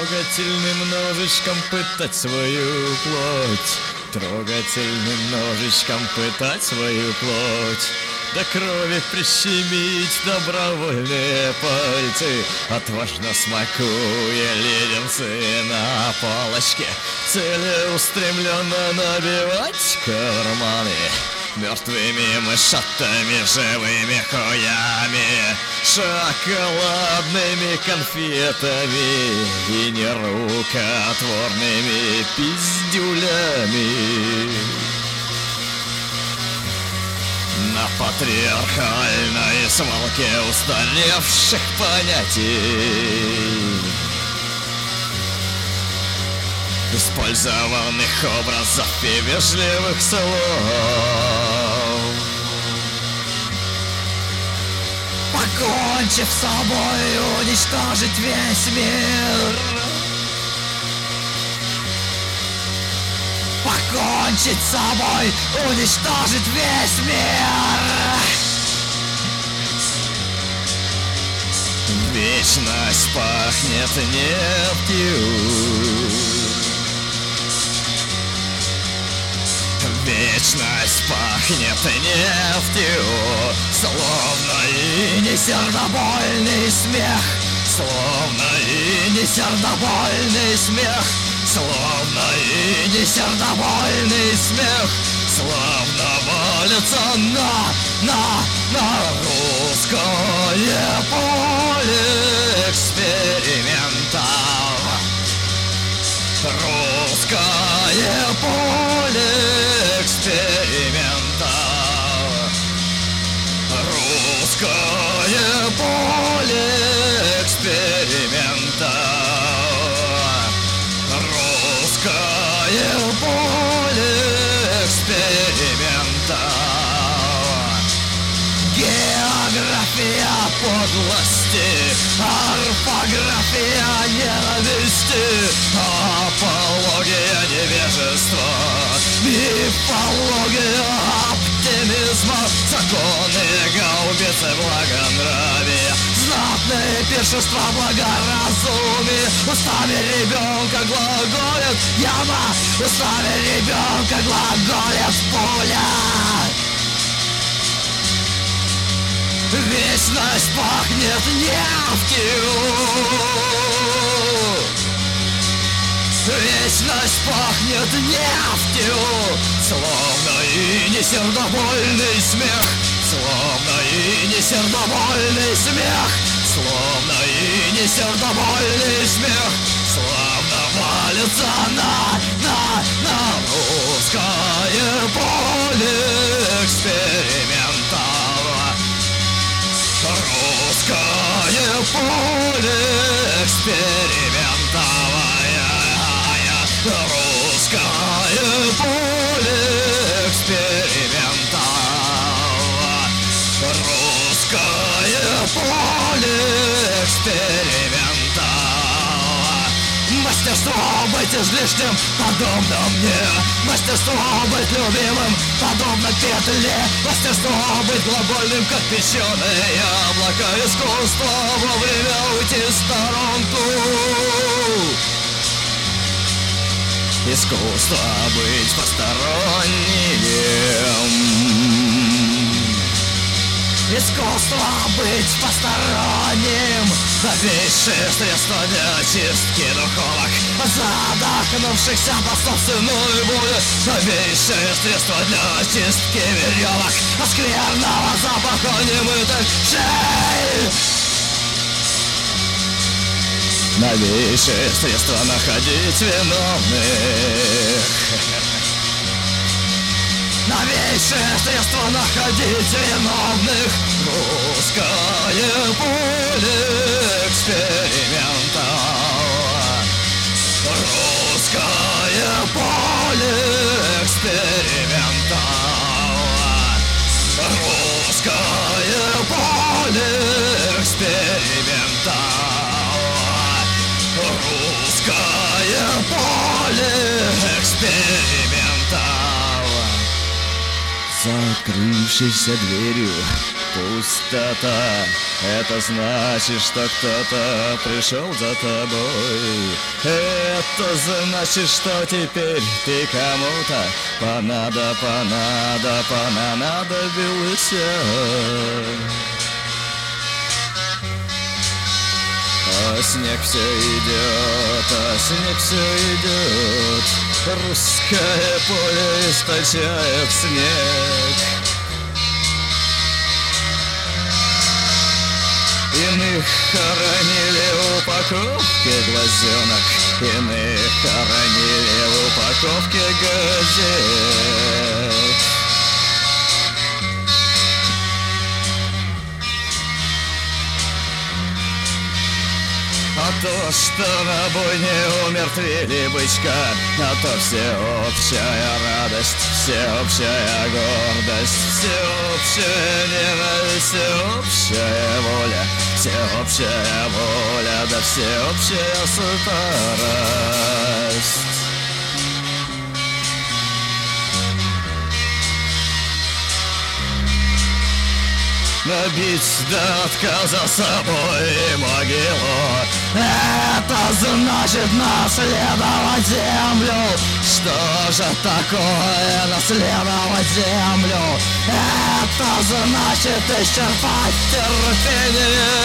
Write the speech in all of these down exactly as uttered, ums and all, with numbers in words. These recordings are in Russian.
Трогательным ножичком пытать свою плоть, трогательным ножичком пытать свою плоть, до крови прищемить добровольные пальцы, отважно смакуя леденцы на палочке, целеустремленно набивать карманы мертвыми мышатами, живыми хуями, шоколадными конфетами и нерукотворными пиздюлями. На патриархальной свалке устаревших понятий, использованных образов и вежливых слов, покончив с собой, уничтожить весь мир, покончить с собой, уничтожить весь мир. Вечность пахнет нефтью, вечность пахнет нефтью, словно и не сердобольный смех, словно и не сердобольный смех, словно и не сердобольный смех, словно валится на, на, на русское поле экспериментов, русское поле экспериментов, русское поле экспериментов, русское поле экспериментов. География подлости, орфография ненависти, апология невежества, мифология оптимизма, законы гаубицы благонравия, знатные пиршества благоразумия, устами ребенка глаголят яма, устами ребенка глаголят пуля. Вечность пахнет нефтью, вечность пахнет нефтью, словно и не сердобольный смех, словно и не сердобольный смех, словно и не сердобольный смех, словно валится на, на, на русское поле экспериментов, русское поле экспериментовое, русское поле экспериментов, русское поле экспериментов. Мастерство быть излишним, подобно мне, мастерство быть любимым, подобно петле, мастерство быть глобальным, как печеное яблоко, искусство вовремя уйти в сторонку, искусство быть посторонним, искусство быть посторонним, новейшее средство для очистки духовок, задохнувшихся по собственной воле, новейшее средство для очистки веревок, от скверного запаха немытых шеи, новейшее средство находить виновных, новейшее средство находить виновных, русское поле экспериментов, русское поле экспериментов, русское поле экспериментов, русское поле экспериментов. За открывшейся дверью Пустота — это значит, что кто-то пришел за тобой. Это значит, что теперь ты кому-то понадо, понадо, понадобился. А снег все идет, а снег все идет. Русское поле источает снег. Иных хоронили в упаковке глазенок, иных хоронили в упаковке газет. А то, что на бойне умертвили бычка, а то всеобщая радость, всеобщая гордость, всеобщая ненависть, всеобщая воля, всеобщая воля, да всеобщая старость. Набить до отказа собой могилу — это значит наследовать землю. Что же такое наследовать землю? Это значит исчерпать терпение.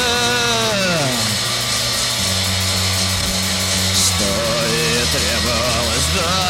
Что и требовалось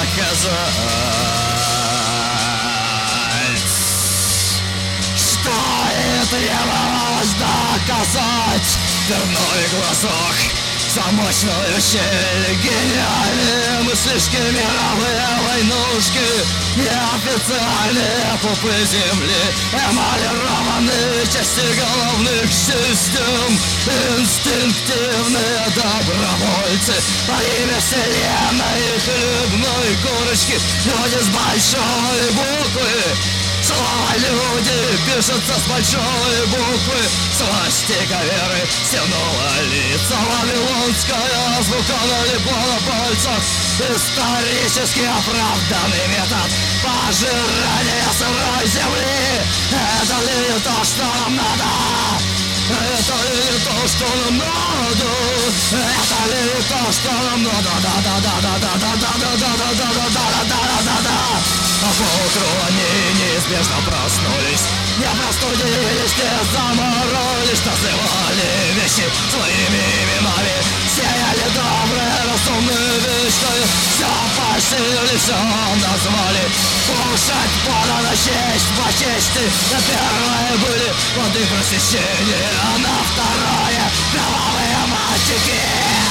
доказать. Что требовалось доказать. Дверной глазок, замочную щель, гениальные мыслишки, мировые войнушки, неофициальные пупы земли, эмалированные части головных систем, инстинктивные добровольцы во имя вселенной и хлебной корочки, люди с большой буквы. Слова люди пишутся с большой буквы. Свастика веры стянула лица. Вавилонская азбука налипла на пальцах. Исторически оправданный метод пожирания сырой земли. Это ли то, что нам надо? Это ли то, что нам надо? Это ли то, что нам надо? Да-да-да-да-да-да-да-да-да-да-да-да-да-да-да-да. А поутру они неизбежно проснулись, не простудились, не заморолись, называли вещи своими именами, сеяли добрые, разумные вещи, все пошили, все назвали. Кушать подано честь по чести, на первое были воды просвещения, а на второе кровавые мальчики.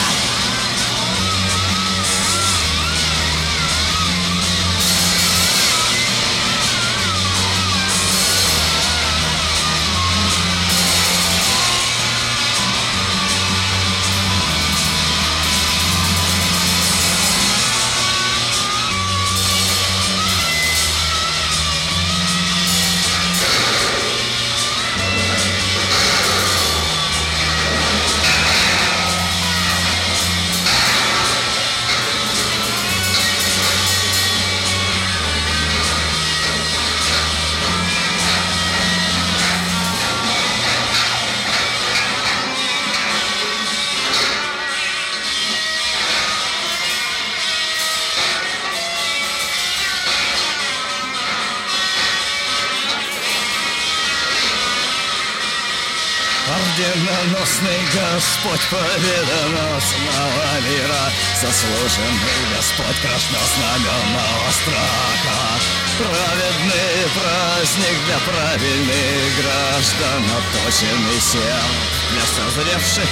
Орденоносный Господь победоносного мира, заслуженный Господь краснознамённого страха, праведный праздник для правильных граждан, отточенный серп для созревших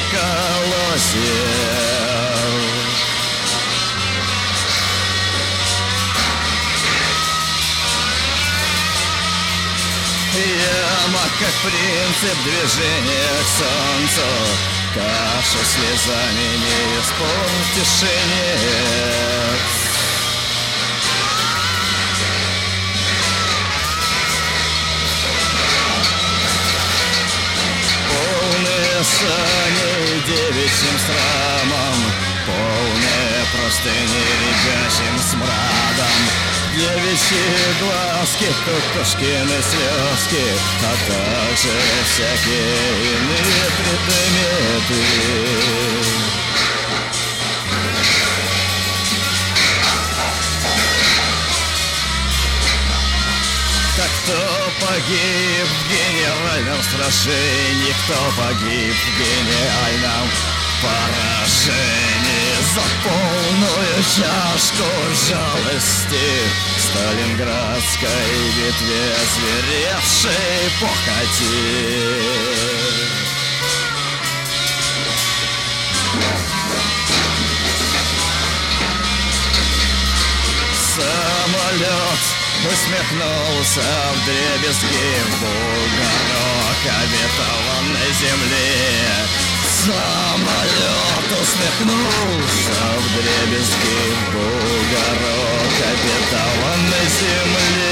колосьев. Яма, как принцип движения к солнцу, кашу слезами не испортишь и нет. Полные сани девичьим срамом, полные простыни ребячим смрадом, девичьи глазки, кукушкины слезки, а также всякие иные предметы. Так кто погиб в генеральном сражении, кто погиб в гениальном поражении за полную чашку жалости в Сталинградской битве зверевшей похоти. Самолет усмехнулся вдребезги в бугорок обетованной земли. Самолет усмехнулся вдребезги в бугорок обетованной земли.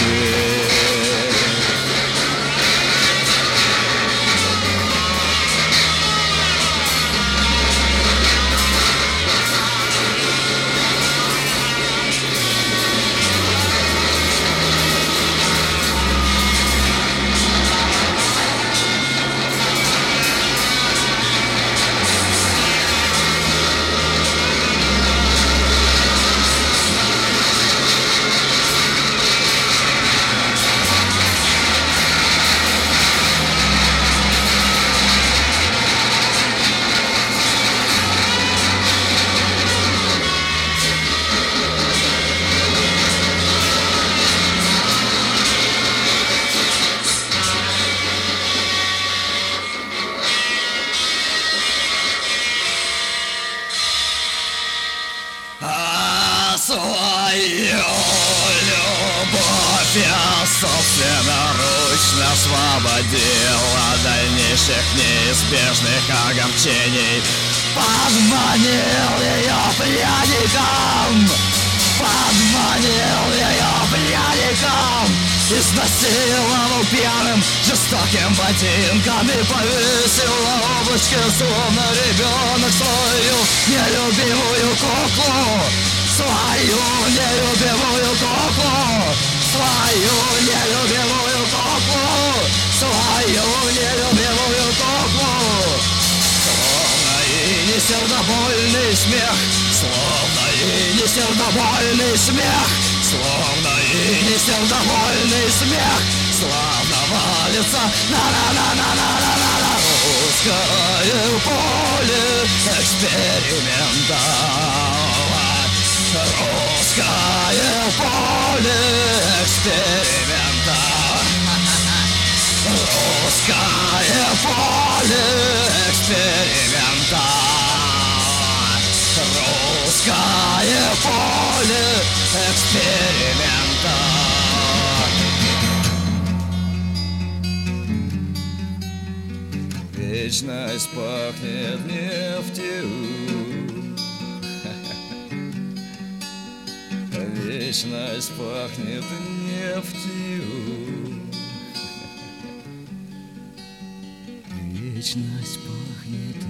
Свою любовь я собственноручно освободил от дальнейших неизбежных огорчений. Подманил ее пряником, подманил ее пряником, изнасиловал пьяным жестоким ботинком и повесил на облачке, словно ребенок, свою нелюбимую куклу. Свою нелюбимую куклу, свою нелюбимую куклу, свою нелюбимую куклу. Словно и не сердобольный смех, словно и не сердобольный смех, словно и не сердобольный смех, славно валится на-на-на-на-на-на-на русское поле эксперимента. Русское поле эксперимента. Русское поле эксперимента. Русское поле эксперимента. Вечность пахнет нефтью. Вечность пахнет нефтью. Вечность пахнет